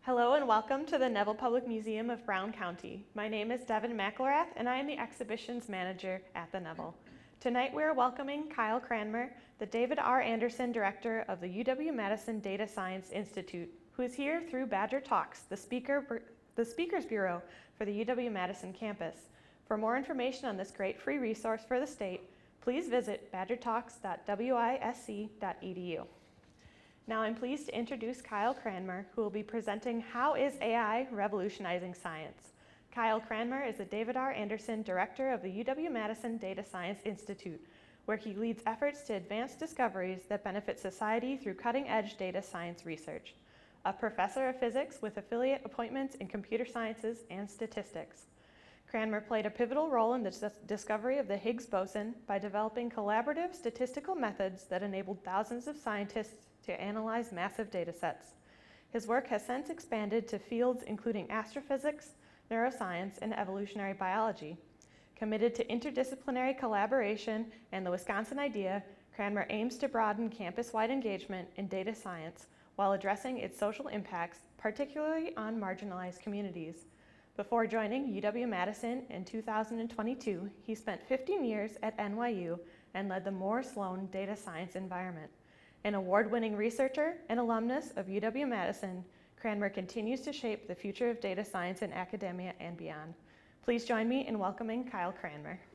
Hello and welcome to the Neville Public Museum of Brown County. My name is Devin McElrath and I am the Exhibitions Manager at the Neville. Tonight we are welcoming Kyle Cranmer, the David R. Anderson Director of the UW-Madison Data Science Institute, who is here through Badger Talks, the Speakers Bureau for the UW-Madison campus. For more information on this great free resource for the state, please visit badgertalks.wisc.edu. Now I'm pleased to introduce Kyle Cranmer, who will be presenting How is AI Revolutionizing Science? Kyle Cranmer is the David R. Anderson Director of the UW-Madison Data Science Institute, where he leads efforts to advance discoveries that benefit society through cutting-edge data science research. A professor of physics with affiliate appointments in computer sciences and statistics. Cranmer played a pivotal role in the discovery of the Higgs boson by developing collaborative statistical methods that enabled thousands of scientists to analyze massive data sets. His work has since expanded to fields including astrophysics, neuroscience, and evolutionary biology. Committed to interdisciplinary collaboration and the Wisconsin Idea, Cranmer aims to broaden campus-wide engagement in data science while addressing its social impacts, particularly on marginalized communities. Before joining UW-Madison in 2022, he spent 15 years at NYU and led the Moore Sloan Data Science Environment. An award-winning researcher and alumnus of UW-Madison, Cranmer continues to shape the future of data science in academia and beyond. Please join me in welcoming Kyle Cranmer.